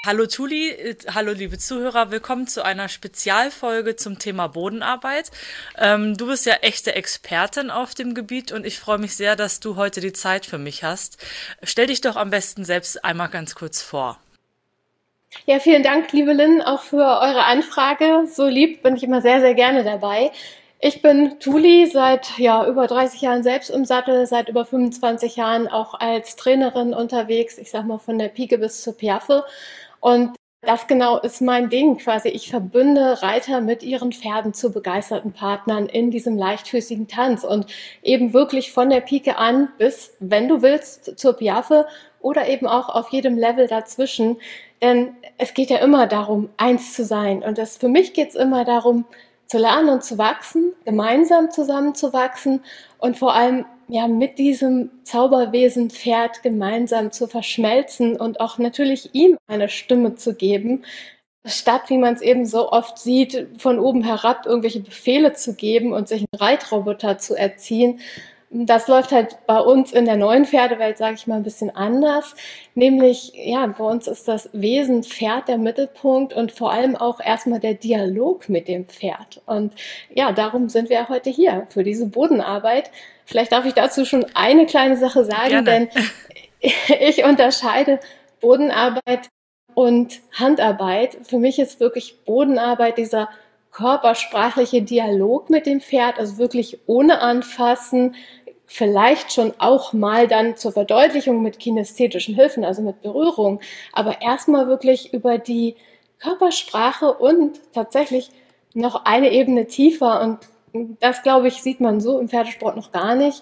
Hallo Tuli, hallo liebe Zuhörer, willkommen zu einer Spezialfolge zum Thema Bodenarbeit. Du bist ja echte Expertin auf dem Gebiet und ich freue mich sehr, dass du heute die Zeit für mich hast. Stell dich doch am besten selbst einmal ganz kurz vor. Ja, vielen Dank, liebe Lynn, auch für eure Anfrage. So lieb bin ich immer sehr, sehr gerne dabei. Ich bin Tuli, seit über 30 Jahren selbst im Sattel, seit über 25 Jahren auch als Trainerin unterwegs, ich sag mal von der Pike bis zur Piaffe. Und das genau ist mein Ding quasi. Ich verbünde Reiter mit ihren Pferden zu begeisterten Partnern in diesem leichtfüßigen Tanz und eben wirklich von der Pike an bis, wenn du willst, zur Piaffe oder eben auch auf jedem Level dazwischen. Denn es geht ja immer darum, eins zu sein. Und für mich geht es immer darum, zu lernen und zu wachsen, gemeinsam zusammenzuwachsen und vor allem ja mit diesem Zauberwesen Pferd gemeinsam zu verschmelzen und auch natürlich ihm eine Stimme zu geben, statt, wie man es eben so oft sieht, von oben herab irgendwelche Befehle zu geben und sich einen Reitroboter zu erziehen. Das läuft halt bei uns in der neuen Pferdewelt, sage ich mal, ein bisschen anders. Nämlich, ja, bei uns ist das Wesen Pferd der Mittelpunkt und vor allem auch erstmal der Dialog mit dem Pferd. Und ja, darum sind wir heute hier, für diese Bodenarbeit. Vielleicht darf ich dazu schon eine kleine Sache sagen, Gerne. denn ich unterscheide Bodenarbeit und Handarbeit. Für mich ist wirklich Bodenarbeit dieser körpersprachliche Dialog mit dem Pferd, also wirklich ohne Anfassen, vielleicht schon auch mal dann zur Verdeutlichung mit kinästhetischen Hilfen, also mit Berührung, aber erstmal wirklich über die Körpersprache und tatsächlich noch eine Ebene tiefer und das, glaube ich, sieht man so im Pferdesport noch gar nicht.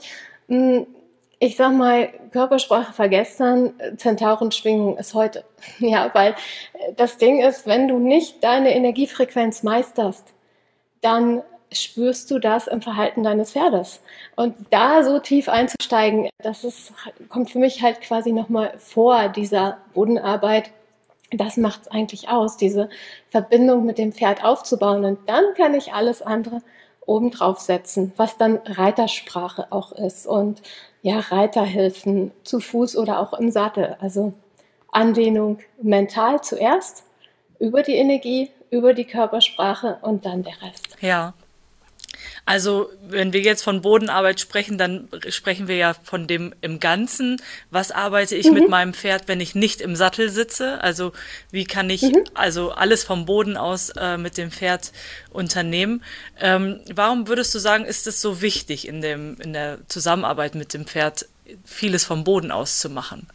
Ich sag mal, Körpersprache vergestern, Zentaurenschwingung ist heute. Ja, weil das Ding ist, wenn du nicht deine Energiefrequenz meisterst, dann spürst du das im Verhalten deines Pferdes. Und da so tief einzusteigen, kommt für mich halt quasi nochmal vor dieser Bodenarbeit. Das macht es eigentlich aus, diese Verbindung mit dem Pferd aufzubauen. Und dann kann ich alles andere obendrauf setzen, was dann Reitersprache auch ist. Und ja, Reiterhilfen zu Fuß oder auch im Sattel. Also Anlehnung mental zuerst, über die Energie, über die Körpersprache und dann der Rest. Ja. Also, wenn wir jetzt von Bodenarbeit sprechen, dann sprechen wir ja von dem im Ganzen. Was arbeite ich mit Mhm. meinem Pferd, wenn ich nicht im Sattel sitze? Also, wie kann ich Mhm. also alles vom Boden aus mit dem Pferd unternehmen? Warum würdest du sagen, ist es so wichtig in der Zusammenarbeit mit dem Pferd, vieles vom Boden aus zu machen?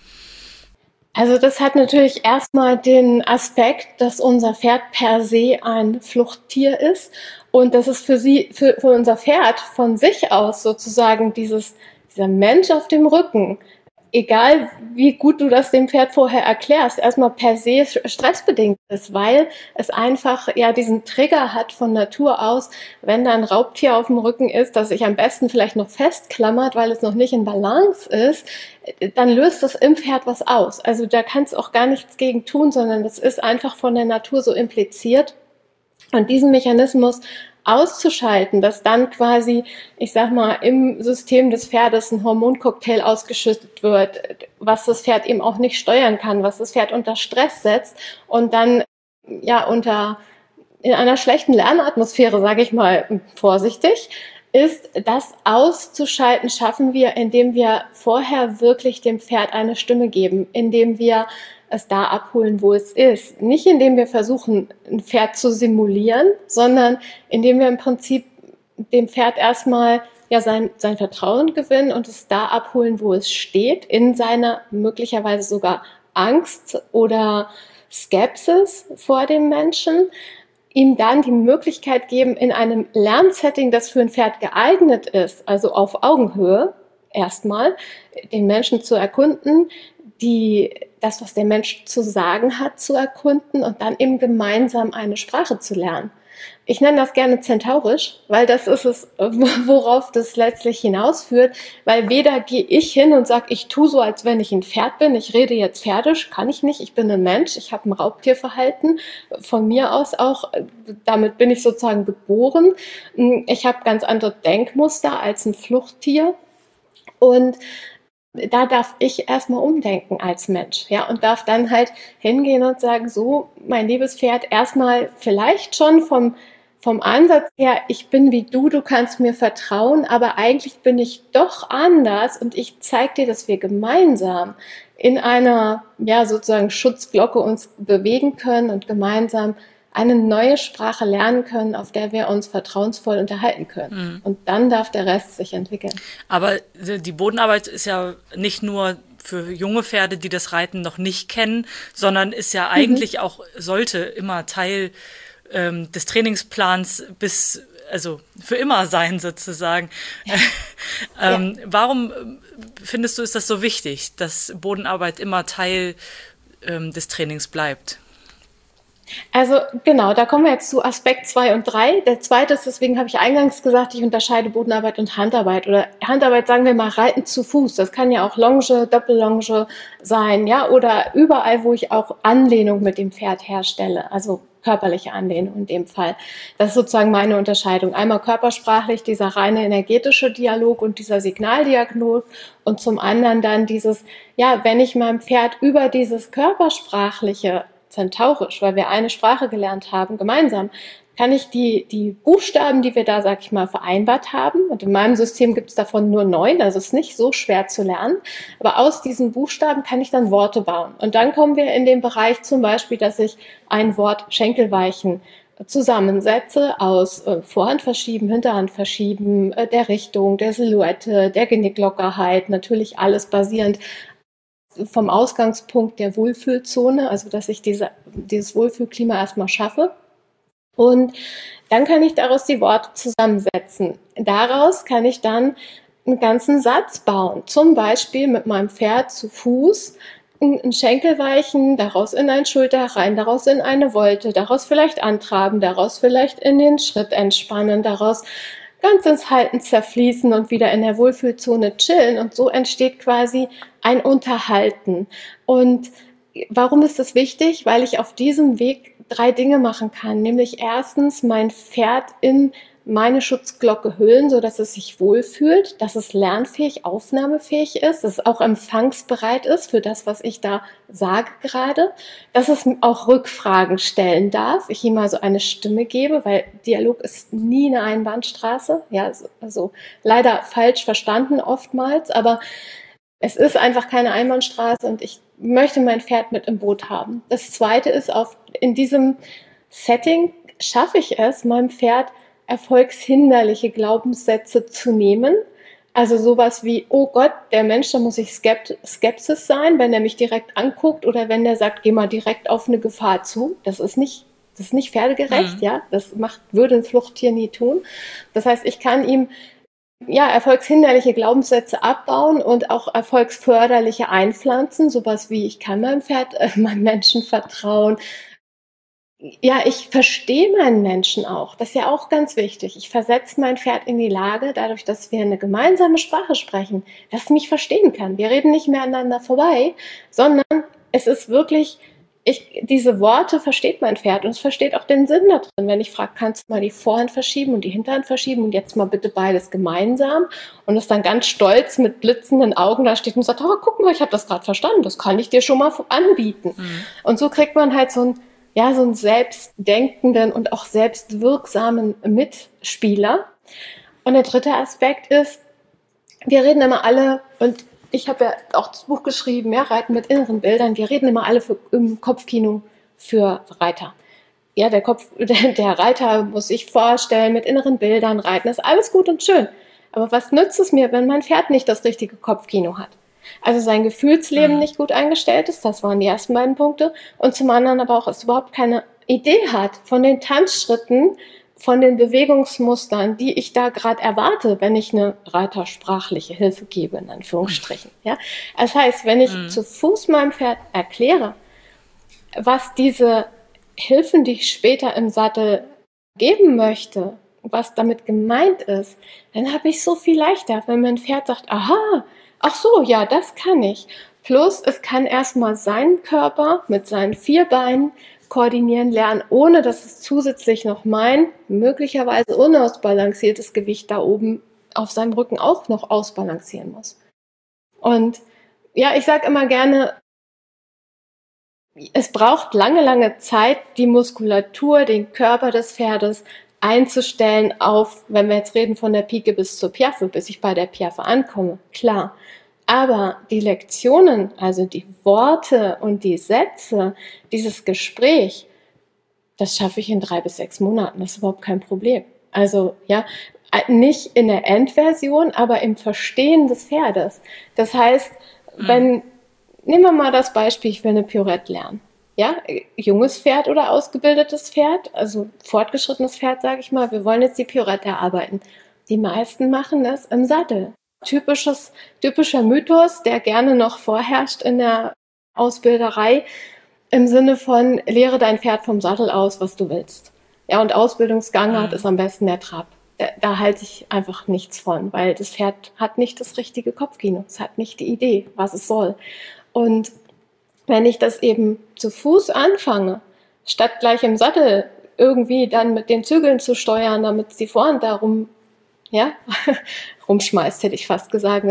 Also das hat natürlich erstmal den Aspekt, dass unser Pferd per se ein Fluchttier ist und dass es für unser Pferd von sich aus sozusagen dieser Mensch auf dem Rücken, egal wie gut du das dem Pferd vorher erklärst, erstmal per se stressbedingt ist, weil es einfach ja diesen Trigger hat von Natur aus, wenn da ein Raubtier auf dem Rücken ist, das sich am besten vielleicht noch festklammert, weil es noch nicht in Balance ist, dann löst das im Pferd was aus. Also da kannst du auch gar nichts gegen tun, sondern das ist einfach von der Natur so impliziert. Und diesen Mechanismus auszuschalten, dass dann quasi, ich sag mal, im System des Pferdes ein Hormoncocktail ausgeschüttet wird, was das Pferd eben auch nicht steuern kann, was das Pferd unter Stress setzt und dann ja in einer schlechten Lernatmosphäre, sage ich mal vorsichtig, ist das auszuschalten, schaffen wir, indem wir vorher wirklich dem Pferd eine Stimme geben, indem wir es da abholen, wo es ist. Nicht indem wir versuchen, ein Pferd zu simulieren, sondern indem wir im Prinzip dem Pferd erstmal ja sein Vertrauen gewinnen und es da abholen, wo es steht, in seiner möglicherweise sogar Angst oder Skepsis vor dem Menschen, ihm dann die Möglichkeit geben, in einem Lernsetting, das für ein Pferd geeignet ist, also auf Augenhöhe erstmal, den Menschen zu erkunden, das, was der Mensch zu sagen hat, zu erkunden und dann eben gemeinsam eine Sprache zu lernen. Ich nenne das gerne zentaurisch, weil das ist es, worauf das letztlich hinausführt, weil weder gehe ich hin und sage, ich tue so, als wenn ich ein Pferd bin, ich rede jetzt pferdisch, kann ich nicht, ich bin ein Mensch, ich habe ein Raubtierverhalten, von mir aus auch, damit bin ich sozusagen geboren. Ich habe ganz andere Denkmuster als ein Fluchttier und da darf ich erstmal umdenken als Mensch, ja, und darf dann halt hingehen und sagen, so, mein liebes Pferd, erstmal vielleicht schon vom Ansatz her, ich bin wie du kannst mir vertrauen, aber eigentlich bin ich doch anders und ich zeige dir, dass wir gemeinsam in einer, ja, sozusagen Schutzglocke uns bewegen können und gemeinsam eine neue Sprache lernen können, auf der wir uns vertrauensvoll unterhalten können. Und dann darf der Rest sich entwickeln. Aber die Bodenarbeit ist ja nicht nur für junge Pferde, die das Reiten noch nicht kennen, sondern ist ja eigentlich auch, sollte immer Teil des Trainingsplans also für immer sein sozusagen. Warum findest du, ist das so wichtig, dass Bodenarbeit immer Teil des Trainings bleibt? Also genau, da kommen wir jetzt zu Aspekt 2 und 3. Der zweite ist, deswegen habe ich eingangs gesagt, ich unterscheide Bodenarbeit und Handarbeit. Oder Handarbeit, sagen wir mal, Reiten zu Fuß. Das kann ja auch Longe, Doppellonge sein, ja, oder überall, wo ich auch Anlehnung mit dem Pferd herstelle. Also körperliche Anlehnung in dem Fall. Das ist sozusagen meine Unterscheidung. Einmal körpersprachlich, dieser reine energetische Dialog und dieser Signaldialog, und zum anderen dann dieses, ja, wenn ich meinem Pferd über dieses körpersprachliche, zentaurisch, weil wir eine Sprache gelernt haben, gemeinsam, kann ich die Buchstaben, die wir da, sag ich mal, vereinbart haben, und in meinem System gibt es davon nur 9, also es ist nicht so schwer zu lernen, aber aus diesen Buchstaben kann ich dann Worte bauen. Und dann kommen wir in den Bereich zum Beispiel, dass ich ein Wort Schenkelweichen zusammensetze aus Vorhand verschieben, Hinterhand verschieben, der Richtung, der Silhouette, der Genicklockerheit, natürlich alles basierend vom Ausgangspunkt der Wohlfühlzone, also dass ich dieses Wohlfühlklima erstmal schaffe. Und dann kann ich daraus die Worte zusammensetzen. Daraus kann ich dann einen ganzen Satz bauen. Zum Beispiel mit meinem Pferd zu Fuß ein Schenkelweichen, daraus in ein Schulter rein, daraus in eine Wolte, daraus vielleicht antraben, daraus vielleicht in den Schritt entspannen, daraus ganz ins Halten zerfließen und wieder in der Wohlfühlzone chillen. Und so entsteht quasi ein Unterhalten. Und warum ist das wichtig? Weil ich auf diesem Weg 3 Dinge machen kann. Nämlich erstens mein Pferd in meine Schutzglocke hüllen, so dass es sich wohlfühlt, dass es lernfähig, aufnahmefähig ist, dass es auch empfangsbereit ist für das, was ich da sage gerade, dass es auch Rückfragen stellen darf, ich ihm also eine Stimme gebe, weil Dialog ist nie eine Einbahnstraße, ja, also leider falsch verstanden oftmals, aber es ist einfach keine Einbahnstraße und ich möchte mein Pferd mit im Boot haben. Das Zweite ist, in diesem Setting schaffe ich es, meinem Pferd erfolgshinderliche Glaubenssätze zu nehmen. Also sowas wie, oh Gott, der Mensch, da muss ich Skepsis sein, wenn er mich direkt anguckt oder wenn der sagt, geh mal direkt auf eine Gefahr zu. Das ist nicht pferdegerecht, ja. Das würde ein Fluchttier nie tun. Das heißt, ich kann ihm erfolgshinderliche Glaubenssätze abbauen und auch erfolgsförderliche einpflanzen. Sowas wie, ich kann meinem Pferd, meinem Menschen vertrauen. Ja, ich verstehe meinen Menschen auch. Das ist ja auch ganz wichtig. Ich versetze mein Pferd in die Lage, dadurch, dass wir eine gemeinsame Sprache sprechen, dass es mich verstehen kann. Wir reden nicht mehr aneinander vorbei, sondern es ist wirklich, diese Worte versteht mein Pferd und es versteht auch den Sinn da drin. Wenn ich frage, kannst du mal die Vorhand verschieben und die Hinterhand verschieben und jetzt mal bitte beides gemeinsam, und es dann ganz stolz mit blitzenden Augen da steht und sagt, oh, guck mal, ich habe das gerade verstanden, das kann ich dir schon mal anbieten. Und so kriegt man halt so einen selbstdenkenden und auch selbstwirksamen Mitspieler. Und der dritte Aspekt ist, wir reden immer alle, und ich habe ja auch das Buch geschrieben, ja, Reiten mit inneren Bildern, wir reden immer alle im Kopfkino für Reiter. Ja, der Reiter muss sich vorstellen, mit inneren Bildern reiten, das ist alles gut und schön. Aber was nützt es mir, wenn mein Pferd nicht das richtige Kopfkino hat? Also sein Gefühlsleben nicht gut eingestellt ist, das waren die ersten beiden Punkte. Und zum anderen aber auch, es überhaupt keine Idee hat von den Tanzschritten, von den Bewegungsmustern, die ich da gerade erwarte, wenn ich eine reitersprachliche Hilfe gebe, in Anführungsstrichen. Ja? Das heißt, wenn ich zu Fuß meinem Pferd erkläre, was diese Hilfen, die ich später im Sattel geben möchte, was damit gemeint ist, dann habe ich so viel leichter, wenn mein Pferd sagt, aha, ach so, ja, das kann ich. Plus, es kann erstmal seinen Körper mit seinen 4 Beinen koordinieren lernen, ohne dass es zusätzlich noch mein möglicherweise unausbalanciertes Gewicht da oben auf seinem Rücken auch noch ausbalancieren muss. Und ja, ich sage immer gerne, es braucht lange, lange Zeit, die Muskulatur, den Körper des Pferdes einzustellen auf, wenn wir jetzt reden von der Pike bis zur Piaffe, bis ich bei der Piaffe ankomme, klar. Aber die Lektionen, also die Worte und die Sätze, dieses Gespräch, das schaffe ich in 3 bis 6 Monaten. Das ist überhaupt kein Problem. Also, ja, nicht in der Endversion, aber im Verstehen des Pferdes. Das heißt, nehmen wir mal das Beispiel, ich will eine Pirouette lernen. Ja, junges Pferd oder ausgebildetes Pferd, also fortgeschrittenes Pferd, sage ich mal, wir wollen jetzt die Pirouette erarbeiten. Die meisten machen das im Sattel. Typischer Mythos, der gerne noch vorherrscht in der Ausbilderei, im Sinne von, lehre dein Pferd vom Sattel aus, was du willst. Ja, und Ausbildungsgangart ist am besten der Trab. Da halte ich einfach nichts von, weil das Pferd hat nicht das richtige Kopfkino. Es hat nicht die Idee, was es soll. Und wenn ich das eben zu Fuß anfange, statt gleich im Sattel irgendwie dann mit den Zügeln zu steuern, damit die Vorhand darum, ja, rumschmeißt, hätte ich fast gesagt.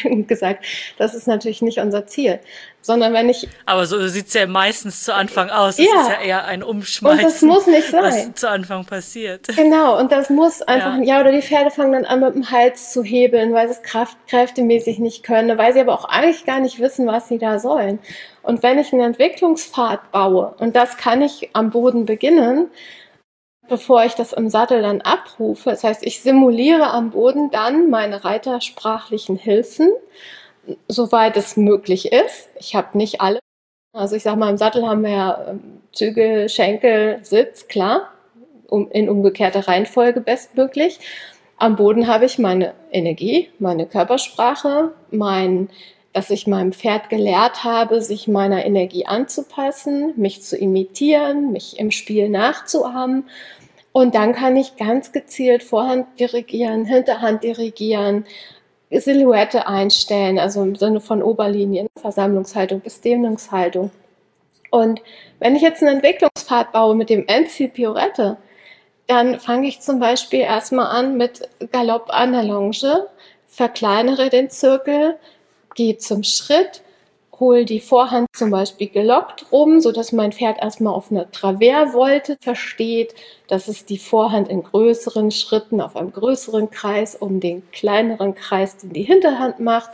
Das ist natürlich nicht unser Ziel. Sondern wenn ich... Aber so sieht's ja meistens zu Anfang aus. Das ist ja eher ein Umschmeißen. Und das muss nicht sein. Was zu Anfang passiert. Genau, und das muss einfach, oder die Pferde fangen dann an mit dem Hals zu hebeln, weil sie es kräftemäßig nicht können, weil sie aber auch eigentlich gar nicht wissen, was sie da sollen. Und wenn ich einen Entwicklungspfad baue, und das kann ich am Boden beginnen, bevor ich das im Sattel dann abrufe, das heißt, ich simuliere am Boden dann meine reitersprachlichen Hilfen, soweit es möglich ist. Ich habe nicht alle. Also ich sage mal, im Sattel haben wir ja Zügel, Schenkel, Sitz, klar, in umgekehrter Reihenfolge bestmöglich. Am Boden habe ich meine Energie, meine Körpersprache, dass ich meinem Pferd gelehrt habe, sich meiner Energie anzupassen, mich zu imitieren, mich im Spiel nachzuahmen. Und dann kann ich ganz gezielt Vorhand dirigieren, Hinterhand dirigieren, Silhouette einstellen, also im Sinne von Oberlinien, Versammlungshaltung, Bestimmungshaltung. Und wenn ich jetzt einen Entwicklungspfad baue mit dem Endziel Pirouette, dann fange ich zum Beispiel erstmal an mit Galopp an der Longe, verkleinere den Zirkel, gehe zum Schritt, hole die Vorhand zum Beispiel gelockt rum, sodass mein Pferd erstmal auf eine Traversvolte versteht, dass es die Vorhand in größeren Schritten auf einem größeren Kreis um den kleineren Kreis, den die Hinterhand macht,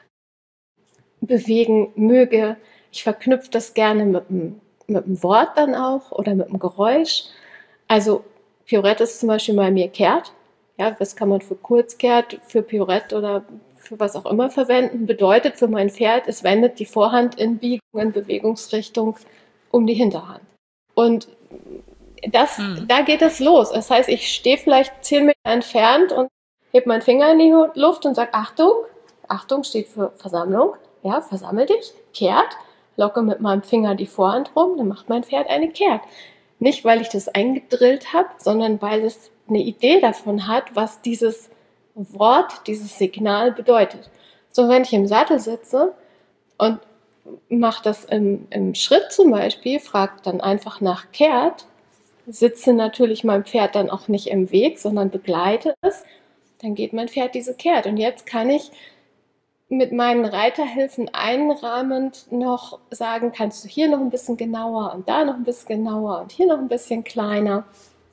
bewegen möge. Ich verknüpfe das gerne mit einem Wort dann auch oder mit einem Geräusch. Also Pirouette ist zum Beispiel bei mir kehrt. Ja, das kann man für Kurzkehrt, für Pirouette oder für was auch immer verwenden. Bedeutet für mein Pferd, es wendet die Vorhand in Biegung, in Bewegungsrichtung um die Hinterhand. Und da geht es los. Das heißt, ich stehe vielleicht 10 Meter entfernt und hebe meinen Finger in die Luft und sage, Achtung, Achtung steht für Versammlung, ja, versammel dich, kehrt, locke mit meinem Finger die Vorhand rum, dann macht mein Pferd eine Kehrt. Nicht, weil ich das eingedrillt habe, sondern weil es eine Idee davon hat, was dieses Wort, dieses Signal bedeutet. So, wenn ich im Sattel sitze und mache das im Schritt zum Beispiel, frage dann einfach nach Kehrt, sitze natürlich meinem Pferd dann auch nicht im Weg, sondern begleite es, dann geht mein Pferd diese Kehrt. Und jetzt kann ich mit meinen Reiterhilfen einrahmend noch sagen, kannst du hier noch ein bisschen genauer und da noch ein bisschen genauer und hier noch ein bisschen kleiner.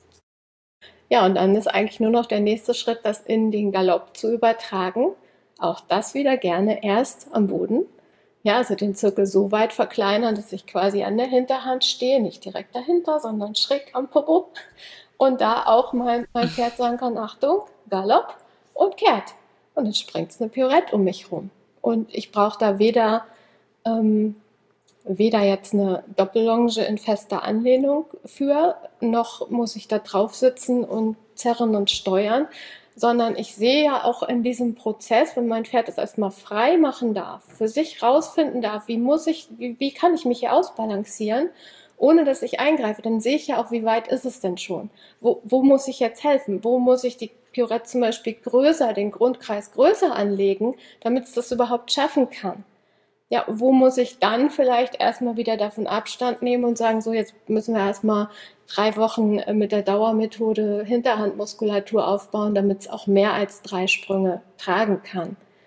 Ja, und dann ist eigentlich nur noch der nächste Schritt, das in den Galopp zu übertragen. Auch das wieder gerne erst am Boden. Ja, also den Zirkel so weit verkleinern, dass ich quasi an der Hinterhand stehe, nicht direkt dahinter, sondern schräg am Popo. Und da auch mein Pferd sagen kann, Achtung, Galopp und kehrt. Und dann springt es eine Pirouette um mich rum. Und ich brauche da weder jetzt eine Doppellonge in fester Anlehnung für, noch muss ich da drauf sitzen und zerren und steuern, sondern ich sehe ja auch in diesem Prozess, wenn mein Pferd das erstmal frei machen darf, für sich rausfinden darf, wie kann ich mich hier ausbalancieren, ohne dass ich eingreife, dann sehe ich ja auch, wie weit ist es denn schon? Wo muss ich jetzt helfen? Wo muss ich die Pirouette zum Beispiel den Grundkreis größer anlegen, damit es das überhaupt schaffen kann? Ja, wo muss ich dann vielleicht erstmal wieder davon Abstand nehmen und sagen, so, jetzt müssen wir erstmal 3 Wochen mit der Dauermethode Hinterhandmuskulatur aufbauen, damit es auch mehr als 3 Sprünge tragen kann.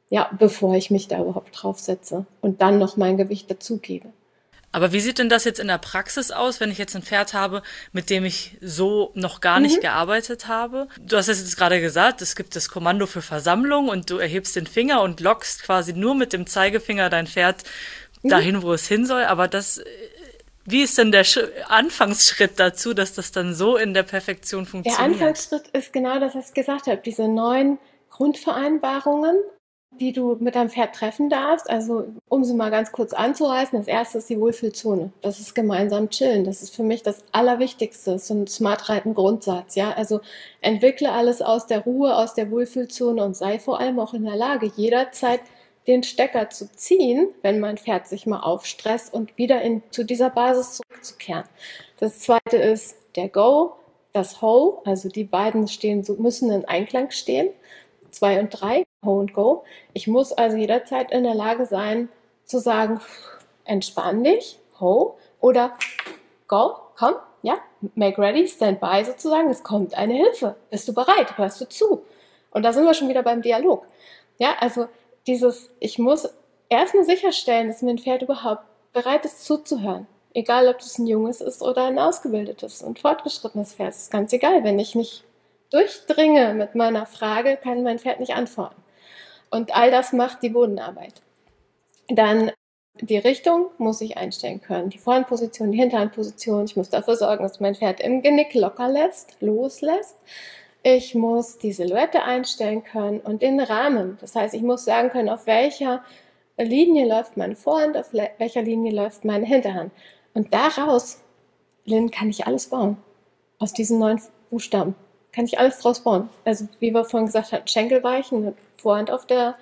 ja, bevor ich mich da überhaupt draufsetze und dann noch mein Gewicht dazugebe. Aber wie sieht denn das jetzt in der Praxis aus, wenn ich jetzt ein Pferd habe, mit dem ich so noch gar nicht gearbeitet habe? Du hast es jetzt gerade gesagt, es gibt das Kommando für Versammlung und du erhebst den Finger und lockst quasi nur mit dem Zeigefinger dein Pferd dahin, wo es hin soll. Aber wie ist denn der Anfangsschritt dazu, dass das dann so in der Perfektion Der funktioniert? Anfangsschritt ist genau das, was ich gesagt habe, diese 9 Grundvereinbarungen, die du mit deinem Pferd treffen darfst. Also, um sie mal ganz kurz anzureißen, das erste ist die Wohlfühlzone. Das ist gemeinsam chillen. Das ist für mich das Allerwichtigste, so ein Smart-Reiten-Grundsatz, ja. Also, entwickle alles aus der Ruhe, aus der Wohlfühlzone und sei vor allem auch in der Lage, jederzeit den Stecker zu ziehen, wenn mein Pferd sich mal aufstresst und wieder zu dieser Basis zurückzukehren. Das zweite ist der Go, das Ho, also die beiden müssen in Einklang stehen. 2 und 3, Ho und Go. Ich muss also jederzeit in der Lage sein, zu sagen, entspann dich, Ho, oder Go, komm, ja, make ready, stand by sozusagen, es kommt eine Hilfe. Bist du bereit? Hörst du zu? Und da sind wir schon wieder beim Dialog. Ja, also ich muss erstmal sicherstellen, dass mein Pferd überhaupt bereit ist zuzuhören. Egal, ob das ein junges ist oder ein ausgebildetes und fortgeschrittenes Pferd. Ist ganz egal, wenn ich nicht durchdringe mit meiner Frage, kann mein Pferd nicht antworten. Und all das macht die Bodenarbeit. Dann die Richtung muss ich einstellen können. Die Vorhandposition, die Hinterhandposition. Ich muss dafür sorgen, dass mein Pferd im Genick locker loslässt. Ich muss die Silhouette einstellen können und den Rahmen. Das heißt, ich muss sagen können, auf welcher Linie läuft meine Vorhand, auf welcher Linie läuft meine Hinterhand. Und daraus, Lynn, kann ich alles bauen. Aus diesen 9 Buchstaben kann ich alles draus bauen. Also wie wir vorhin gesagt haben, Schenkelweichen, eine Vorhand auf dem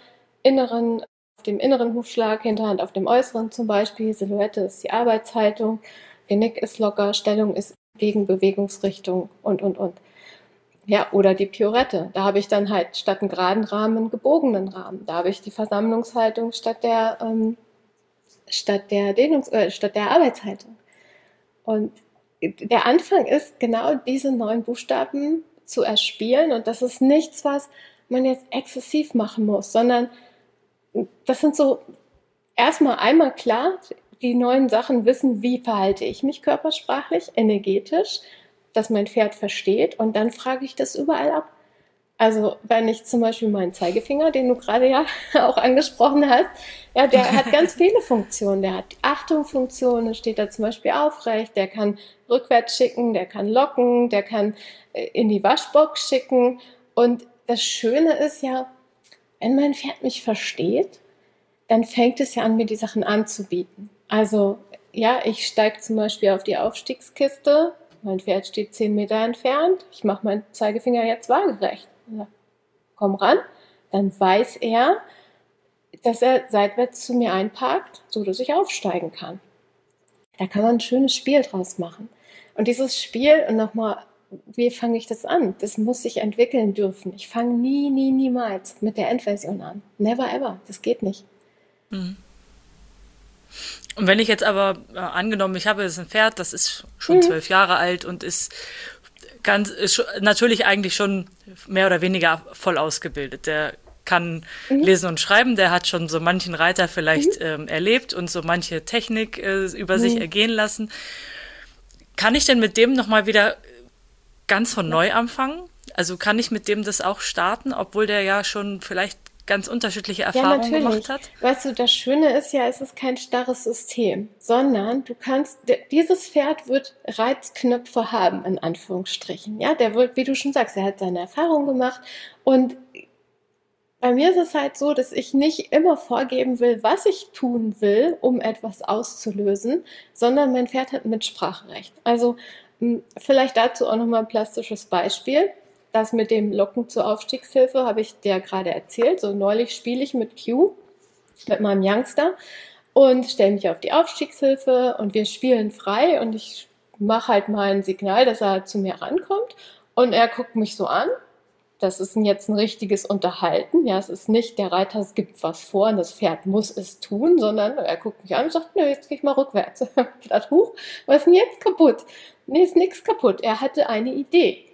inneren Hufschlag, Hinterhand auf dem äußeren zum Beispiel, Silhouette ist die Arbeitshaltung, Genick ist locker, Stellung ist gegen Bewegungsrichtung und. Ja, oder die Piorette. Da habe ich dann halt statt einen geraden Rahmen einen gebogenen Rahmen. Da habe ich die Versammlungshaltung statt der Arbeitshaltung. Und der Anfang ist genau diese 9 Buchstaben zu erspielen, und das ist nichts, was man jetzt exzessiv machen muss, sondern das sind so einmal klar, die 9 Sachen wissen, wie verhalte ich mich körpersprachlich, energetisch, dass mein Pferd versteht, und dann frage ich das überall ab. Also wenn ich zum Beispiel meinen Zeigefinger, den du gerade ja auch angesprochen hast, ja, der hat ganz viele Funktionen. Der hat die Achtung-Funktion, da steht da zum Beispiel aufrecht, der kann rückwärts schicken, der kann locken, der kann in die Waschbox schicken. Und das Schöne ist ja, wenn mein Pferd mich versteht, dann fängt es ja an, mir die Sachen anzubieten. Also ja, ich steige zum Beispiel auf die Aufstiegskiste, mein Pferd steht 10 Meter entfernt, ich mache meinen Zeigefinger jetzt waagerecht. Ja, komm ran, dann weiß er, dass er seitwärts zu mir einparkt, so dass ich aufsteigen kann. Da kann man ein schönes Spiel draus machen. Und dieses Spiel, und nochmal, wie fange ich das an? Das muss sich entwickeln dürfen. Ich fange niemals mit der Endversion an. Never ever. Das geht nicht. Und wenn ich jetzt aber, angenommen, ich habe jetzt ein Pferd, das ist schon 12 Jahre alt und ist natürlich eigentlich schon mehr oder weniger voll ausgebildet. Der kann lesen und schreiben, der hat schon so manchen Reiter vielleicht erlebt und so manche Technik über sich ergehen lassen. Kann ich denn mit dem nochmal wieder ganz von neu anfangen? Also kann ich mit dem das auch starten, obwohl der ja schon vielleicht ganz unterschiedliche Erfahrungen gemacht hat? Weißt du, das Schöne ist ja, es ist kein starres System, sondern dieses Pferd wird Reizknöpfe haben, in Anführungsstrichen. Ja, der wird, wie du schon sagst, er hat seine Erfahrung gemacht, und bei mir ist es halt so, dass ich nicht immer vorgeben will, was ich tun will, um etwas auszulösen, sondern mein Pferd hat Mitspracherecht. Also vielleicht dazu auch nochmal ein plastisches Beispiel. Das mit dem Locken zur Aufstiegshilfe habe ich dir gerade erzählt. So neulich spiele ich mit Q, mit meinem Youngster, und stelle mich auf die Aufstiegshilfe und wir spielen frei, und ich mache halt mein Signal, dass er zu mir rankommt, und er guckt mich so an. Das ist jetzt ein richtiges Unterhalten. Ja, es ist nicht, der Reiter gibt was vor und das Pferd muss es tun, sondern er guckt mich an und sagt, nö, jetzt gehe ich mal rückwärts. Ich dachte, huch, was ist denn jetzt kaputt? Nee, ist nichts kaputt. Er hatte eine Idee.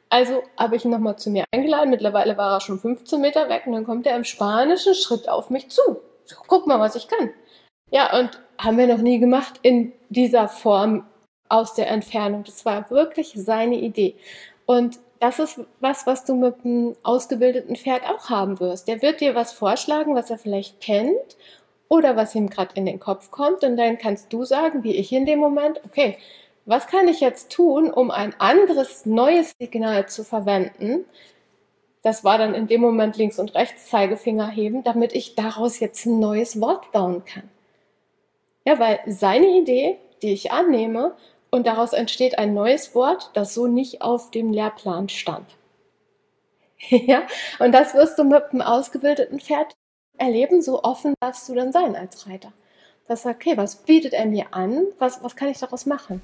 Also habe ich ihn nochmal zu mir eingeladen. Mittlerweile war er schon 15 Meter weg und dann kommt er im spanischen Schritt auf mich zu. So, guck mal, was ich kann. Ja, und haben wir noch nie gemacht in dieser Form aus der Entfernung. Das war wirklich seine Idee. Und das ist was du mit einem ausgebildeten Pferd auch haben wirst. Der wird dir was vorschlagen, was er vielleicht kennt oder was ihm gerade in den Kopf kommt. Und dann kannst du sagen, wie ich in dem Moment, okay, was kann ich jetzt tun, um ein anderes, neues Signal zu verwenden? Das war dann in dem Moment Links- und Rechts-Zeigefinger heben, damit ich daraus jetzt ein neues Wort bauen kann. Ja, weil seine Idee, die ich annehme, und daraus entsteht ein neues Wort, das so nicht auf dem Lehrplan stand. Ja, und das wirst du mit einem ausgebildeten Pferd erleben, so offen darfst du dann sein als Reiter. Das sagt, okay, was bietet er mir an? Was kann ich daraus machen?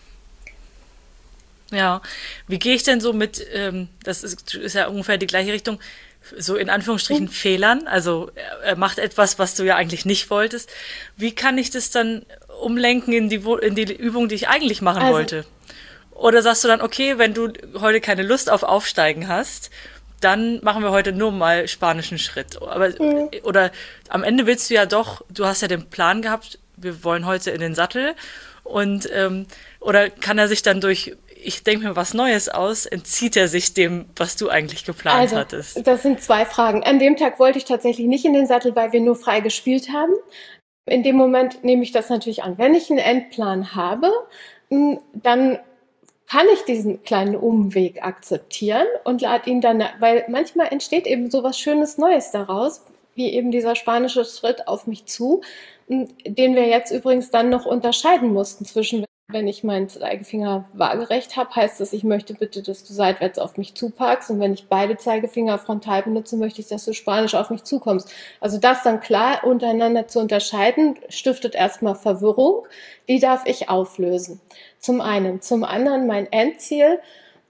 Ja, wie gehe ich denn so mit, ist ja ungefähr die gleiche Richtung, so in Anführungsstrichen Hm? Fehlern, also er macht etwas, was du ja eigentlich nicht wolltest. Wie kann ich das dann umlenken in die Übung, die ich eigentlich machen Also, wollte? Oder sagst du dann, okay, wenn du heute keine Lust auf Aufsteigen hast, dann machen wir heute nur mal spanischen Schritt. Aber, hm, oder am Ende willst du ja doch, du hast ja den Plan gehabt, wir wollen heute in den Sattel und oder kann er sich dann durch, ich denke mir was Neues aus, entzieht er sich dem, was du eigentlich geplant also, hattest? das sind zwei Fragen. An dem Tag wollte ich tatsächlich nicht in den Sattel, weil wir nur frei gespielt haben. In dem Moment nehme ich das natürlich an. Wenn ich einen Endplan habe, dann kann ich diesen kleinen Umweg akzeptieren und lade ihn dann, weil manchmal entsteht eben so was Schönes Neues daraus, wie eben dieser spanische Schritt auf mich zu, den wir jetzt übrigens dann noch unterscheiden mussten zwischen, wenn ich meinen Zeigefinger waagerecht habe, heißt das, ich möchte bitte, dass du seitwärts auf mich zuparkst, und wenn ich beide Zeigefinger frontal benutze, möchte ich, dass du spanisch auf mich zukommst. Also das dann klar untereinander zu unterscheiden, stiftet erstmal Verwirrung, die darf ich auflösen. Zum einen. Zum anderen mein Endziel,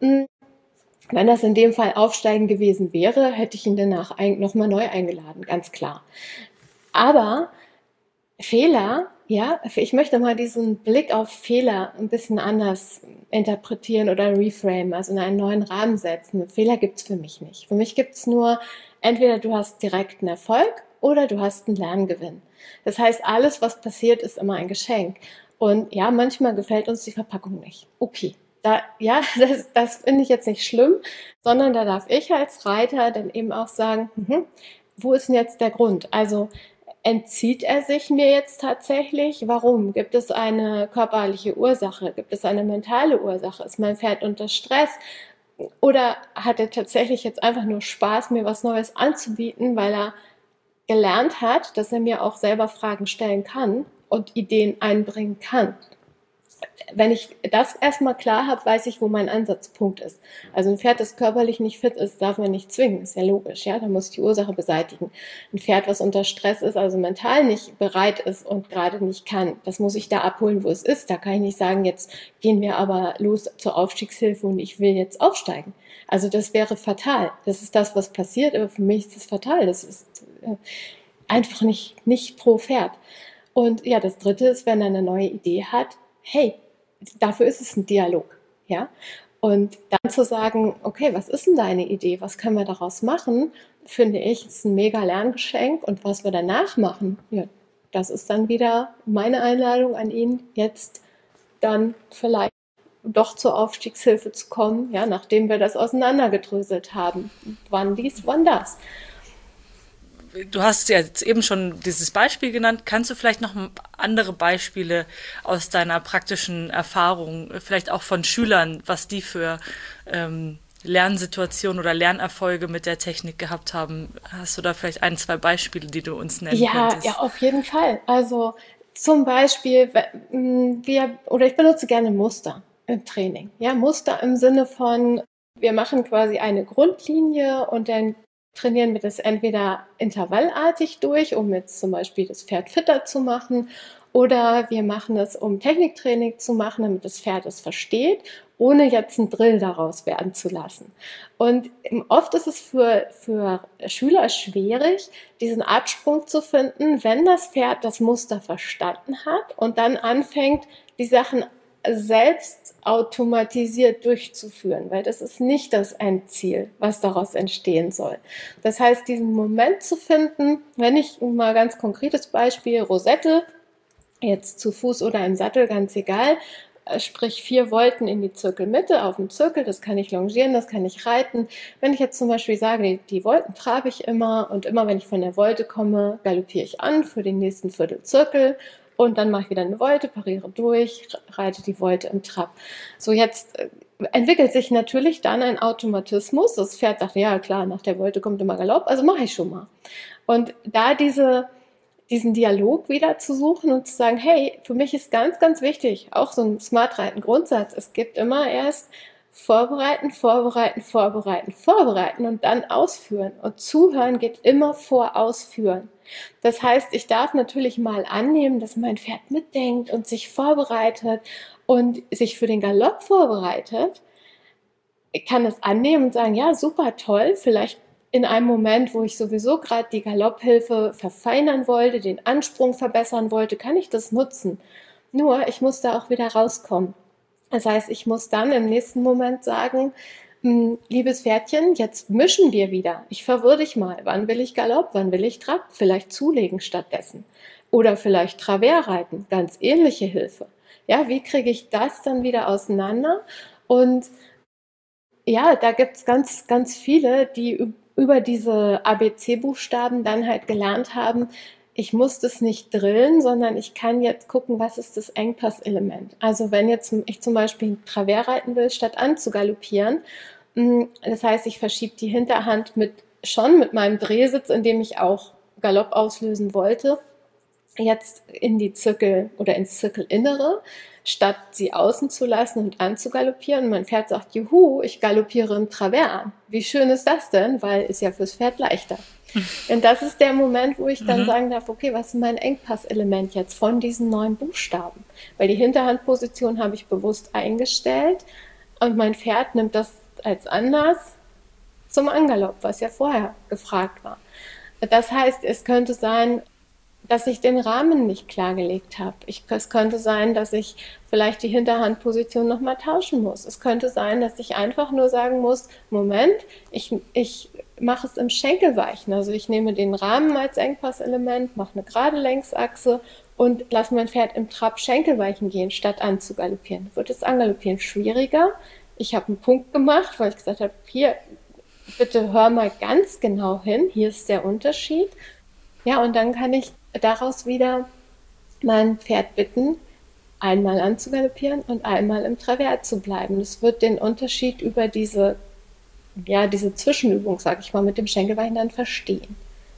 wenn das in dem Fall Aufsteigen gewesen wäre, hätte ich ihn danach nochmal neu eingeladen, ganz klar. Aber Fehler, ja, ich möchte mal diesen Blick auf Fehler ein bisschen anders interpretieren oder reframe, also in einen neuen Rahmen setzen. Fehler gibt's für mich nicht. Für mich gibt's nur, entweder du hast direkten Erfolg oder du hast einen Lerngewinn. Das heißt, alles, was passiert, ist immer ein Geschenk. Und ja, manchmal gefällt uns die Verpackung nicht. Okay. Da, ja, das finde ich jetzt nicht schlimm, sondern da darf ich als Reiter dann eben auch sagen, wo ist denn jetzt der Grund? Also entzieht er sich mir jetzt tatsächlich? Warum? Gibt es eine körperliche Ursache? Gibt es eine mentale Ursache? Ist mein Pferd unter Stress? Oder hat er tatsächlich jetzt einfach nur Spaß, mir was Neues anzubieten, weil er gelernt hat, dass er mir auch selber Fragen stellen kann und Ideen einbringen kann? Wenn ich das erstmal klar habe, weiß ich, wo mein Ansatzpunkt ist. Also ein Pferd, das körperlich nicht fit ist, darf man nicht zwingen, ist ja logisch, ja, da muss ich die Ursache beseitigen. Ein Pferd, was unter Stress ist, also mental nicht bereit ist und gerade nicht kann, das muss ich da abholen, wo es ist. Da kann ich nicht sagen, jetzt gehen wir aber los zur Aufstiegshilfe und ich will jetzt aufsteigen. Also das wäre fatal. Das ist das, was passiert, aber für mich ist das fatal. Das ist einfach nicht pro Pferd. Und ja, das Dritte ist, wenn er eine neue Idee hat, hey, dafür ist es ein Dialog, ja. Und dann zu sagen, okay, was ist denn deine Idee? Was können wir daraus machen? Finde ich, ist ein mega Lerngeschenk. Und was wir danach machen, ja, das ist dann wieder meine Einladung an ihn, jetzt dann vielleicht doch zur Aufstiegshilfe zu kommen, ja, nachdem wir das auseinandergedröselt haben. Wann dies, wann das. Du hast ja jetzt eben schon dieses Beispiel genannt. Kannst du vielleicht noch andere Beispiele aus deiner praktischen Erfahrung, vielleicht auch von Schülern, was die für Lernsituationen oder Lernerfolge mit der Technik gehabt haben? Hast du da vielleicht ein, zwei Beispiele, die du uns nennen Ja, könntest? auf jeden Fall. Also zum Beispiel, oder ich benutze gerne Muster im Training. Ja, Muster im Sinne von, wir machen quasi eine Grundlinie und dann trainieren wir das entweder intervallartig durch, um jetzt zum Beispiel das Pferd fitter zu machen, oder wir machen es, um Techniktraining zu machen, damit das Pferd es versteht, ohne jetzt einen Drill daraus werden zu lassen. Und oft ist es für Schüler schwierig, diesen Absprung zu finden, wenn das Pferd das Muster verstanden hat und dann anfängt, die Sachen selbst automatisiert durchzuführen, weil das ist nicht das Endziel, was daraus entstehen soll. Das heißt, diesen Moment zu finden, wenn ich mal ganz konkretes Beispiel, Rosette, jetzt zu Fuß oder im Sattel, ganz egal, sprich 4 Volten in die Zirkelmitte auf dem Zirkel, das kann ich longieren, das kann ich reiten. Wenn ich jetzt zum Beispiel sage, die Volten trabe ich immer und immer wenn ich von der Volte komme, galoppiere ich an für den nächsten Viertelzirkel und dann mache ich wieder eine Volte, pariere durch, reite die Volte im Trab. So, jetzt entwickelt sich natürlich dann ein Automatismus. Das Pferd sagt, ja klar, nach der Volte kommt immer Galopp, also mache ich schon mal. Und da diesen Dialog wieder zu suchen und zu sagen, hey, für mich ist ganz, ganz wichtig, auch so ein Smart-Reiten-Grundsatz, es gibt immer erst vorbereiten, vorbereiten, vorbereiten, vorbereiten und dann ausführen. Und zuhören geht immer vor ausführen. Das heißt, ich darf natürlich mal annehmen, dass mein Pferd mitdenkt und sich vorbereitet und sich für den Galopp vorbereitet. Ich kann es annehmen und sagen, ja, super, toll, vielleicht in einem Moment, wo ich sowieso gerade die Galopphilfe verfeinern wollte, den Ansprung verbessern wollte, kann ich das nutzen. Nur, ich muss da auch wieder rauskommen. Das heißt, ich muss dann im nächsten Moment sagen, liebes Pferdchen, jetzt mischen wir wieder. Ich verwirr dich mal. Wann will ich Galopp? Wann will ich Trab? Vielleicht zulegen stattdessen. Oder vielleicht Travers reiten. Ganz ähnliche Hilfe. Ja, wie kriege ich das dann wieder auseinander? Und ja, da gibt's ganz, ganz viele, die über diese ABC-Buchstaben dann halt gelernt haben, ich muss das nicht drillen, sondern ich kann jetzt gucken, was ist das Engpasselement. Also wenn jetzt ich zum Beispiel Travers reiten will, statt anzugaloppieren, das heißt, ich verschiebe die Hinterhand mit meinem Drehsitz, in dem ich auch Galopp auslösen wollte, jetzt in die Zirkel oder ins Zirkelinnere, statt sie außen zu lassen und anzugaloppieren. Mein Pferd sagt, juhu, ich galoppiere im Travers an. Wie schön ist das denn? Weil ist ja fürs Pferd leichter. Und das ist der Moment, wo ich dann sagen darf, okay, was ist mein Engpasselement jetzt von diesen 9 Buchstaben? Weil die Hinterhandposition habe ich bewusst eingestellt und mein Pferd nimmt das als Anlass zum Angalopp, was ja vorher gefragt war. Das heißt, es könnte sein, dass ich den Rahmen nicht klargelegt habe. Es könnte sein, dass ich vielleicht die Hinterhandposition nochmal tauschen muss. Es könnte sein, dass ich einfach nur sagen muss, Moment, ich mache es im Schenkelweichen. Also ich nehme den Rahmen als Engpasselement, mache eine gerade Längsachse und lasse mein Pferd im Trab Schenkelweichen gehen, statt anzugaloppieren. Wird das Angaloppieren schwieriger? Ich habe einen Punkt gemacht, weil ich gesagt habe, hier, bitte hör mal ganz genau hin, hier ist der Unterschied. Ja, und dann kann ich daraus wieder mein Pferd bitten, einmal anzugaloppieren und einmal im Travers zu bleiben. Das wird den Unterschied über diese Zwischenübung, sag ich mal, mit dem Schenkelweichen dann verstehen.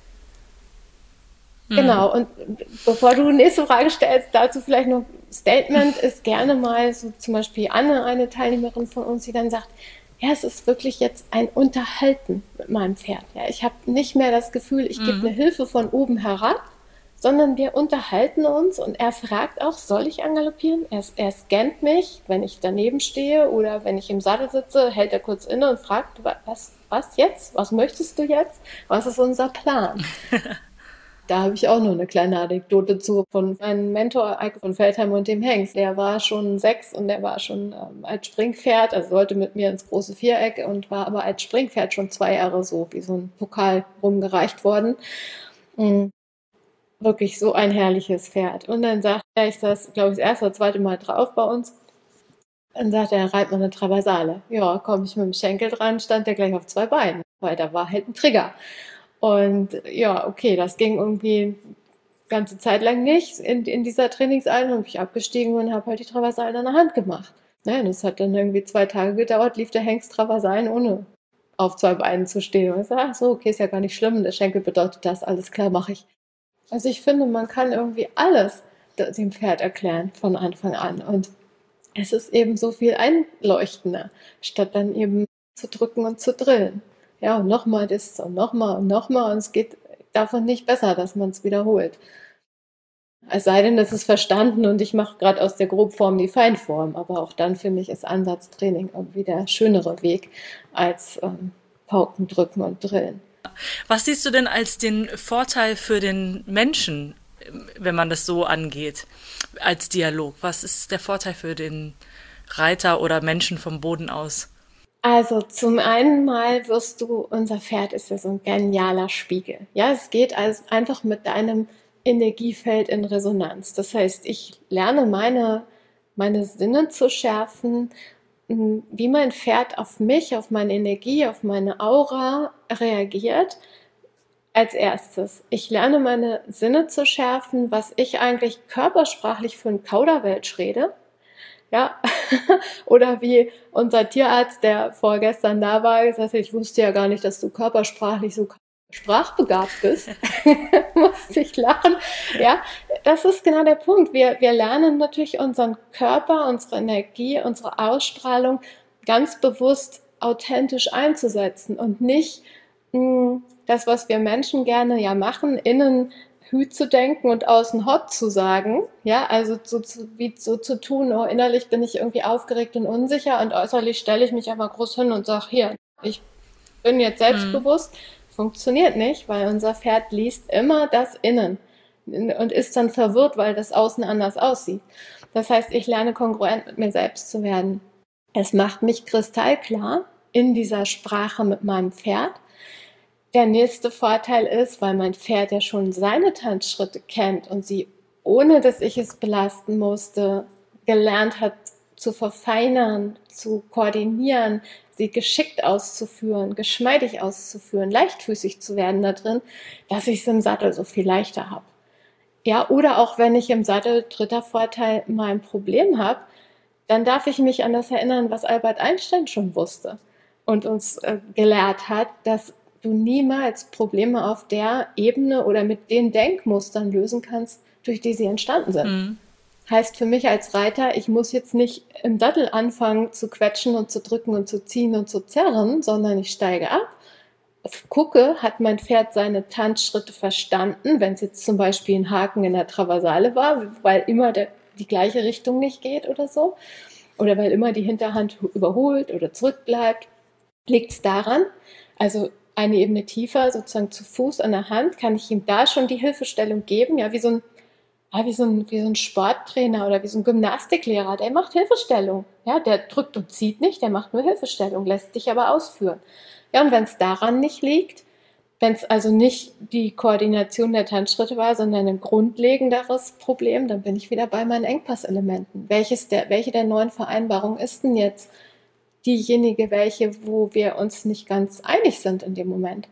Genau, und bevor du die nächste Frage stellst, dazu vielleicht noch Statement ist gerne mal so zum Beispiel Anne, eine Teilnehmerin von uns, die dann sagt, ja, es ist wirklich jetzt ein Unterhalten mit meinem Pferd. Ja, ich habe nicht mehr das Gefühl, ich gebe eine Hilfe von oben herab, sondern wir unterhalten uns und er fragt auch, soll ich angaloppieren? Er scannt mich, wenn ich daneben stehe oder wenn ich im Sattel sitze, hält er kurz inne und fragt, was jetzt? Was möchtest du jetzt? Was ist unser Plan? Da habe ich auch noch eine kleine Anekdote zu von meinem Mentor Eike von Feldheim und dem Hengst. Der war schon 6 und der war schon als Springpferd, also sollte mit mir ins große Viereck und war aber als Springpferd schon 2 Jahre so wie so ein Pokal rumgereicht worden. Wirklich so ein herrliches Pferd. Und dann sagt er, ich saß, glaube ich, das erste oder zweite Mal drauf bei uns. Dann sagt er, reit mal eine Traversale. Ja, komme ich mit dem Schenkel dran, stand der gleich auf 2 Beinen, weil da war halt ein Trigger. Und ja, okay, das ging irgendwie ganze Zeit lang nicht in dieser Trainingseinheit. Habe ich abgestiegen und habe halt die Traversalen an der Hand gemacht. Ja, das hat dann irgendwie 2 Tage gedauert, lief der Hengst Traversalen ohne auf 2 Beinen zu stehen. Und ich sage, ach so, okay, ist ja gar nicht schlimm, der Schenkel bedeutet das, alles klar, mache ich. Also ich finde, man kann irgendwie alles dem Pferd erklären von Anfang an. Und es ist eben so viel einleuchtender, statt dann eben zu drücken und zu drillen. Ja, und nochmal das und nochmal und nochmal. Und es geht davon nicht besser, dass man es wiederholt. Es sei denn, das ist verstanden und ich mache gerade aus der Grobform die Feinform. Aber auch dann finde ich, ist Ansatztraining irgendwie der schönere Weg als Pauken, drücken und drillen. Was siehst du denn als den Vorteil für den Menschen wenn man das so angeht, als Dialog? Was ist der Vorteil für den Reiter oder Menschen vom Boden aus? Also zum einen mal unser Pferd ist ja so ein genialer Spiegel. Ja, es geht also einfach mit deinem Energiefeld in Resonanz. Das heißt, ich lerne meine Sinne zu schärfen, wie mein Pferd auf mich, auf meine Energie, auf meine Aura reagiert. Als erstes, ich lerne meine Sinne zu schärfen, was ich eigentlich körpersprachlich für ein Kauderwelsch rede. Ja, oder wie unser Tierarzt, der vorgestern da war, gesagt hat, ich wusste ja gar nicht, dass du körpersprachlich so sprachbegabt bist. Musste ich lachen. Ja, das ist genau der Punkt. Wir lernen natürlich unseren Körper, unsere Energie, unsere Ausstrahlung ganz bewusst authentisch einzusetzen und nicht das, was wir Menschen gerne ja machen, innen Hü zu denken und außen Hot zu sagen, ja, also so zu tun, oh, innerlich bin ich irgendwie aufgeregt und unsicher und äußerlich stelle ich mich aber groß hin und sage, hier, ich bin jetzt selbstbewusst, funktioniert nicht, weil unser Pferd liest immer das Innen und ist dann verwirrt, weil das Außen anders aussieht. Das heißt, ich lerne kongruent mit mir selbst zu werden. Es macht mich kristallklar in dieser Sprache mit meinem Pferd. Der nächste Vorteil ist, weil mein Pferd ja schon seine Tanzschritte kennt und sie, ohne dass ich es belasten musste, gelernt hat zu verfeinern, zu koordinieren, sie geschickt auszuführen, geschmeidig auszuführen, leichtfüßig zu werden da drin, dass ich es im Sattel so viel leichter habe. Ja, oder auch wenn ich im Sattel, dritter Vorteil, mal ein Problem habe, dann darf ich mich an das erinnern, was Albert Einstein schon wusste und uns gelehrt hat, dass du niemals Probleme auf der Ebene oder mit den Denkmustern lösen kannst, durch die sie entstanden sind. Heißt für mich als Reiter, ich muss jetzt nicht im Sattel anfangen zu quetschen und zu drücken und zu ziehen und zu zerren, sondern ich steige ab, gucke, hat mein Pferd seine Tanzschritte verstanden, wenn es jetzt zum Beispiel ein Haken in der Traversale war, weil immer die gleiche Richtung nicht geht oder so, oder weil immer die Hinterhand überholt oder zurückbleibt, liegt es daran, also eine Ebene tiefer, sozusagen zu Fuß an der Hand, kann ich ihm da schon die Hilfestellung geben, ja, wie so ein Sporttrainer oder wie so ein Gymnastiklehrer, der macht Hilfestellung, ja, der drückt und zieht nicht, der macht nur Hilfestellung, lässt dich aber ausführen. Ja, und wenn es daran nicht liegt, wenn es also nicht die Koordination der Tanzschritte war, sondern ein grundlegenderes Problem, dann bin ich wieder bei meinen Engpasselementen. Welche der 9 Vereinbarungen ist denn jetzt diejenige, wo wir uns nicht ganz einig sind in dem Moment?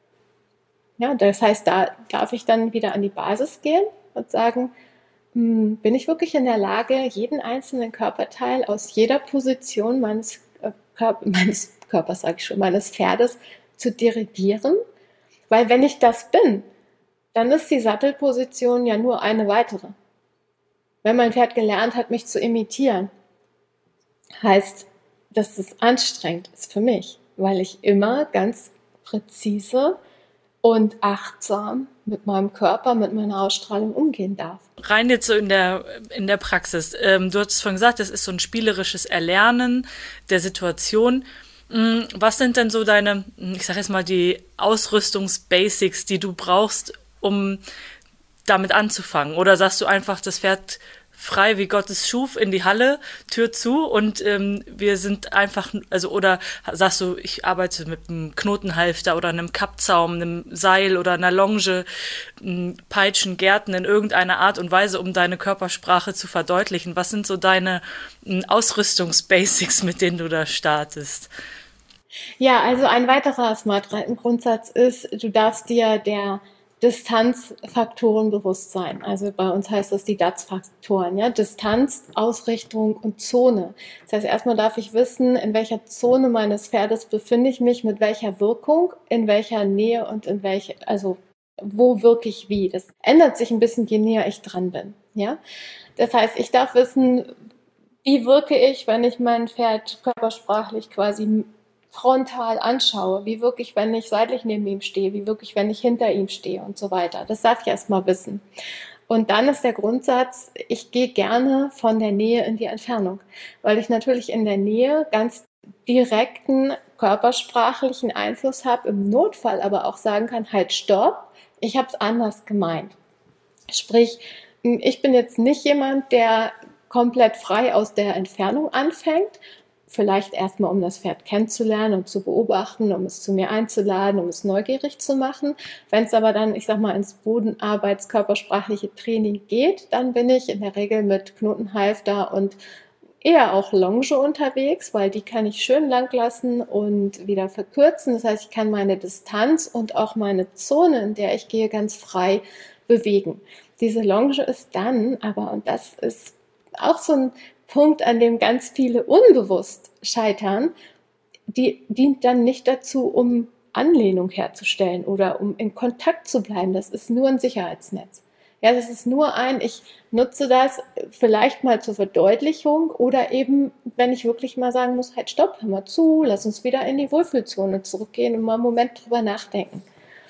Ja, das heißt, da darf ich dann wieder an die Basis gehen und sagen, bin ich wirklich in der Lage, jeden einzelnen Körperteil aus jeder Position meines Körpers, meines Pferdes zu dirigieren? Weil wenn ich das bin, dann ist die Sattelposition ja nur eine weitere. Wenn mein Pferd gelernt hat, mich zu imitieren, heißt, dass es anstrengend ist für mich, weil ich immer ganz präzise und achtsam mit meinem Körper, mit meiner Ausstrahlung umgehen darf. Rein jetzt so in der Praxis. Du hast vorhin gesagt, das ist so ein spielerisches Erlernen der Situation. Was sind denn so deine, ich sag jetzt mal, die Ausrüstungsbasics, die du brauchst, um damit anzufangen? Oder sagst du einfach, das Pferd frei wie Gott es schuf in die Halle, Tür zu und wir sind einfach, also oder sagst du, ich arbeite mit einem Knotenhalfter oder einem Kappzaum, einem Seil oder einer Longe, Peitschen, Gärten in irgendeiner Art und Weise, um deine Körpersprache zu verdeutlichen. Was sind so deine Ausrüstungsbasics, mit denen du da startest? Ja, also ein weiterer Smart-Reiten-Grundsatz ist, du darfst dir der Distanzfaktoren bewusst sein. Also bei uns heißt das die DATS-Faktoren, ja, Distanz, Ausrichtung und Zone. Das heißt, erstmal darf ich wissen, in welcher Zone meines Pferdes befinde ich mich, mit welcher Wirkung, in welcher Nähe und also wo wirklich wie. Das ändert sich ein bisschen, je näher ich dran bin, ja. Das heißt, ich darf wissen, wie wirke ich, wenn ich mein Pferd körpersprachlich quasi frontal anschaue, wie wirklich, wenn ich seitlich neben ihm stehe, wie wirklich, wenn ich hinter ihm stehe und so weiter. Das darf ich erstmal wissen. Und dann ist der Grundsatz, ich gehe gerne von der Nähe in die Entfernung, weil ich natürlich in der Nähe ganz direkten körpersprachlichen Einfluss habe, im Notfall aber auch sagen kann, halt stopp, ich habe es anders gemeint. Sprich, ich bin jetzt nicht jemand, der komplett frei aus der Entfernung anfängt. Vielleicht erstmal, um das Pferd kennenzulernen und zu beobachten, um es zu mir einzuladen, um es neugierig zu machen. Wenn es aber dann, ich sag mal, ins Bodenarbeits-körpersprachliche Training geht, dann bin ich in der Regel mit Knotenhalfter und eher auch Longe unterwegs, weil die kann ich schön lang lassen und wieder verkürzen. Das heißt, ich kann meine Distanz und auch meine Zone, in der ich gehe, ganz frei bewegen. Diese Longe ist dann aber, und das ist auch so ein Punkt, an dem ganz viele unbewusst scheitern, die dient dann nicht dazu, um Anlehnung herzustellen oder um in Kontakt zu bleiben. Das ist nur ein Sicherheitsnetz. Ja, das ist nur ich nutze das vielleicht mal zur Verdeutlichung oder eben, wenn ich wirklich mal sagen muss, halt stopp, hör mal zu, lass uns wieder in die Wohlfühlzone zurückgehen und mal einen Moment drüber nachdenken.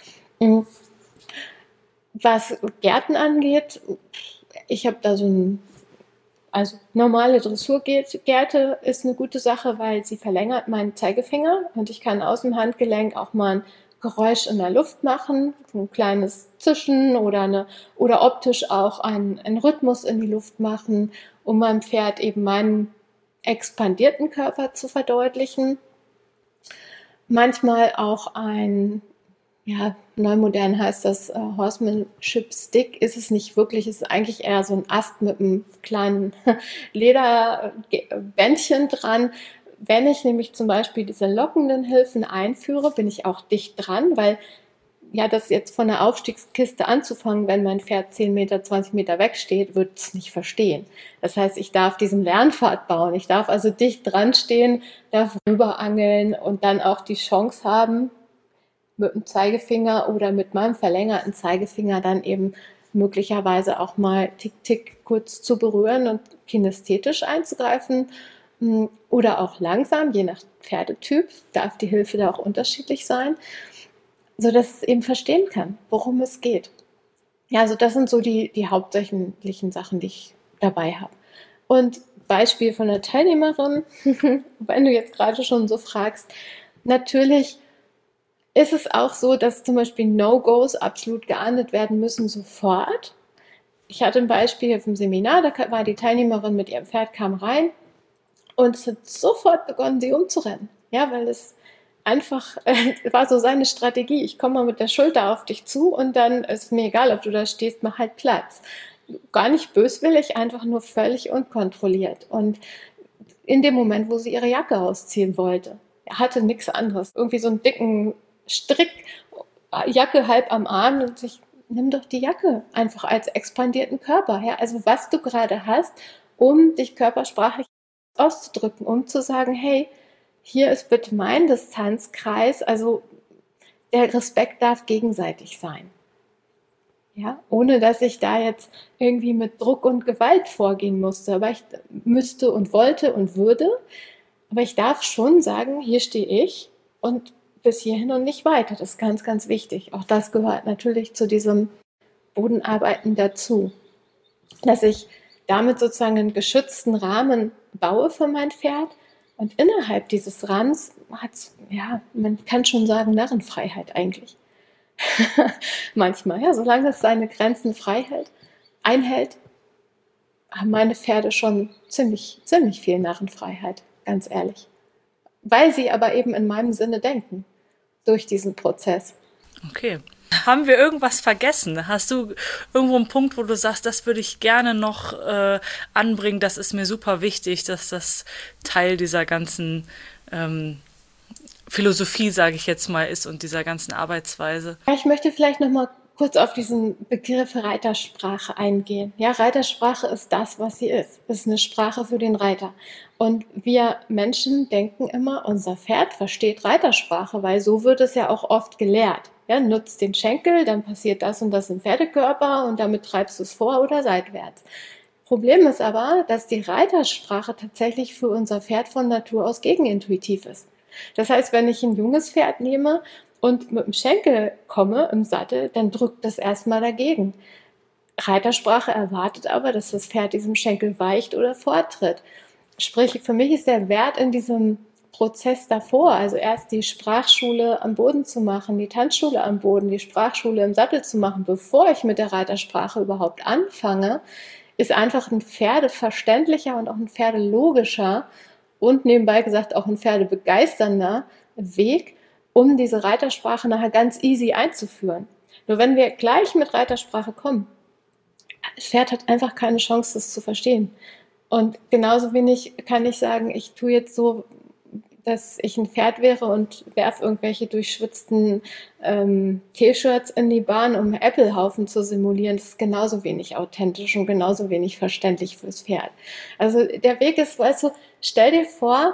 Was Gärten angeht, ich habe da also normale Dressurgerte ist eine gute Sache, weil sie verlängert meinen Zeigefinger und ich kann aus dem Handgelenk auch mal ein Geräusch in der Luft machen, ein kleines Zischen oder optisch auch einen Rhythmus in die Luft machen, um meinem Pferd eben meinen expandierten Körper zu verdeutlichen. Manchmal auch neumodern heißt das Horsemanship Stick, ist es nicht wirklich, ist eigentlich eher so ein Ast mit einem kleinen Lederbändchen dran. Wenn ich nämlich zum Beispiel diese lockenden Hilfen einführe, bin ich auch dicht dran, weil ja, das jetzt von der Aufstiegskiste anzufangen, wenn mein Pferd 10 Meter, 20 Meter wegsteht, wird es nicht verstehen. Das heißt, ich darf diesen Lernpfad bauen. Ich darf also dicht dran stehen, darf rüberangeln und dann auch die Chance haben, mit dem Zeigefinger oder mit meinem verlängerten Zeigefinger dann eben möglicherweise auch mal tick kurz zu berühren und kinästhetisch einzugreifen oder auch langsam, je nach Pferdetyp, darf die Hilfe da auch unterschiedlich sein, sodass es eben verstehen kann, worum es geht. Ja, also das sind so die hauptsächlichen Sachen, die ich dabei habe. Und Beispiel von einer Teilnehmerin, wenn du jetzt gerade schon so fragst, natürlich ist es auch so, dass zum Beispiel No-Gos absolut geahndet werden müssen sofort. Ich hatte ein Beispiel auf dem Seminar, da war die Teilnehmerin mit ihrem Pferd, kam rein und es hat sofort begonnen, sie umzurennen. Ja, weil es einfach war so seine Strategie. Ich komme mal mit der Schulter auf dich zu und dann ist mir egal, ob du da stehst, mach halt Platz. Gar nicht böswillig, einfach nur völlig unkontrolliert. Und in dem Moment, wo sie ihre Jacke ausziehen wollte, er hatte nichts anderes. Irgendwie so einen dicken Strickjacke halb am Arm und nimm doch die Jacke einfach als expandierten Körper. Ja? Also was du gerade hast, um dich körpersprachlich auszudrücken, um zu sagen, hey, hier ist bitte mein Distanzkreis, also der Respekt darf gegenseitig sein. Ja, ohne dass ich da jetzt irgendwie mit Druck und Gewalt vorgehen musste, aber ich müsste und wollte und würde, aber ich darf schon sagen, hier stehe ich und bis hierhin und nicht weiter. Das ist ganz, ganz wichtig. Auch das gehört natürlich zu diesem Bodenarbeiten dazu, dass ich damit sozusagen einen geschützten Rahmen baue für mein Pferd und innerhalb dieses Rahmens hat es, ja, man kann schon sagen, Narrenfreiheit eigentlich. Manchmal, ja, solange es seine Grenzen einhält, haben meine Pferde schon ziemlich viel Narrenfreiheit, ganz ehrlich. Weil sie aber eben in meinem Sinne denken, durch diesen Prozess. Okay. Haben wir irgendwas vergessen? Hast du irgendwo einen Punkt, wo du sagst, das würde ich gerne noch anbringen, das ist mir super wichtig, dass das Teil dieser ganzen Philosophie, sage ich jetzt mal, ist und dieser ganzen Arbeitsweise? Ich möchte vielleicht noch mal kurz auf diesen Begriff Reitersprache eingehen. Ja, Reitersprache ist das, was sie ist. Es ist eine Sprache für den Reiter. Und wir Menschen denken immer, unser Pferd versteht Reitersprache, weil so wird es ja auch oft gelehrt. Ja, nutzt den Schenkel, dann passiert das und das im Pferdekörper und damit treibst du es vor oder seitwärts. Problem ist aber, dass die Reitersprache tatsächlich für unser Pferd von Natur aus gegenintuitiv ist. Das heißt, wenn ich ein junges Pferd nehme und mit dem Schenkel komme im Sattel, dann drückt das erstmal dagegen. Reitersprache erwartet aber, dass das Pferd diesem Schenkel weicht oder vortritt. Sprich, für mich ist der Wert in diesem Prozess davor, also erst die Sprachschule am Boden zu machen, die Tanzschule am Boden, die Sprachschule im Sattel zu machen, bevor ich mit der Reitersprache überhaupt anfange, ist einfach ein pferdeverständlicher und auch ein pferdelogischer und nebenbei gesagt auch ein pferdebegeisternder Weg, um diese Reitersprache nachher ganz easy einzuführen. Nur wenn wir gleich mit Reitersprache kommen, das Pferd hat einfach keine Chance, das zu verstehen. Und genauso wenig kann ich sagen, ich tue jetzt so, dass ich ein Pferd wäre und werfe irgendwelche durchschwitzten T-Shirts in die Bahn, um Äpfelhaufen zu simulieren. Das ist genauso wenig authentisch und genauso wenig verständlich fürs Pferd. Also der Weg ist, weißt du, stell dir vor,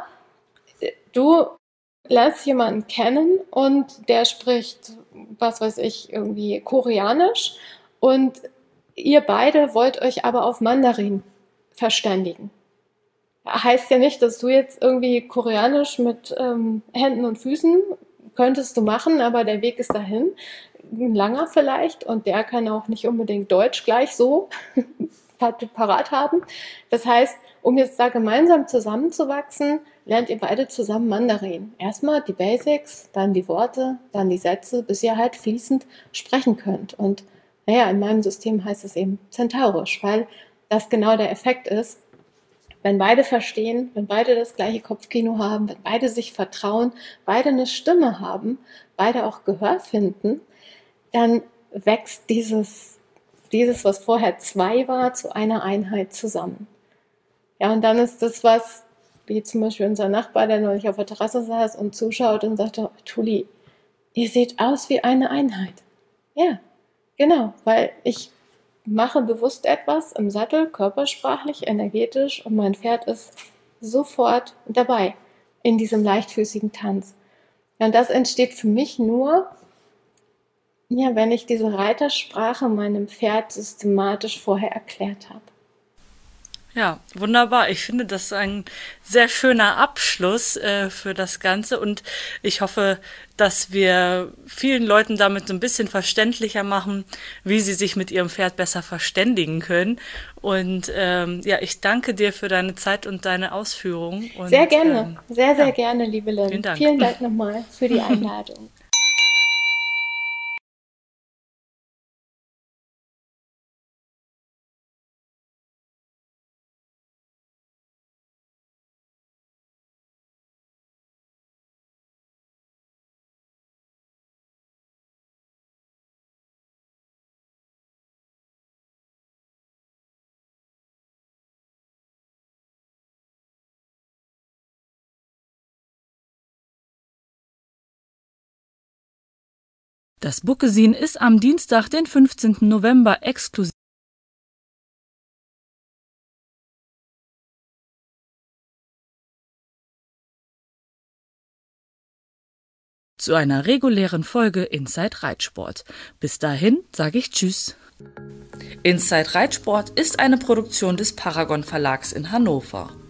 du lernst jemanden kennen und der spricht, was weiß ich, irgendwie Koreanisch und ihr beide wollt euch aber auf Mandarin verständigen. Heißt ja nicht, dass du jetzt irgendwie Koreanisch mit Händen und Füßen könntest du machen, aber der Weg ist dahin. Ein langer vielleicht und der kann auch nicht unbedingt Deutsch gleich so parat haben. Das heißt, um jetzt da gemeinsam zusammenzuwachsen, lernt ihr beide zusammen Mandarin. Erstmal die Basics, dann die Worte, dann die Sätze, bis ihr halt fließend sprechen könnt. Und naja, in meinem System heißt es eben Zentaurisch, weil das genau der Effekt ist. Wenn beide verstehen, wenn beide das gleiche Kopfkino haben, wenn beide sich vertrauen, beide eine Stimme haben, beide auch Gehör finden, dann wächst dieses, was vorher zwei war, zu einer Einheit zusammen. Ja, und dann ist das was, wie zum Beispiel unser Nachbar, der neulich auf der Terrasse saß und zuschaut und sagte, Tuli, ihr seht aus wie eine Einheit. Ja, genau, weil ich mache bewusst etwas im Sattel, körpersprachlich, energetisch und mein Pferd ist sofort dabei in diesem leichtfüßigen Tanz. Ja, und das entsteht für mich nur, ja, wenn ich diese Reitersprache meinem Pferd systematisch vorher erklärt habe. Ja, wunderbar. Ich finde, das ist ein sehr schöner Abschluss für das Ganze und ich hoffe, dass wir vielen Leuten damit so ein bisschen verständlicher machen, wie sie sich mit ihrem Pferd besser verständigen können. Und ja, ich danke dir für deine Zeit und deine Ausführungen. Und, sehr gerne, sehr gerne, liebe Lynn. Vielen Dank. Vielen Dank nochmal für die Einladung. Das Bookesin ist am Dienstag, den 15. November, exklusiv zu einer regulären Folge Inside Reitsport. Bis dahin sage ich Tschüss. Inside Reitsport ist eine Produktion des Paragon Verlags in Hannover.